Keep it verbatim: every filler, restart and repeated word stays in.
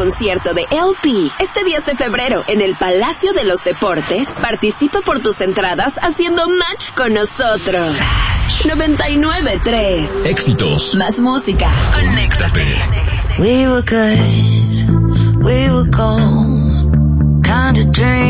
concierto de L P este diez de febrero en el Palacio de los Deportes, participa por tus entradas haciendo match con nosotros. noventa y nueve tres. Éxitos. Más música. Conéctate. We were good, we were gold, kind of dream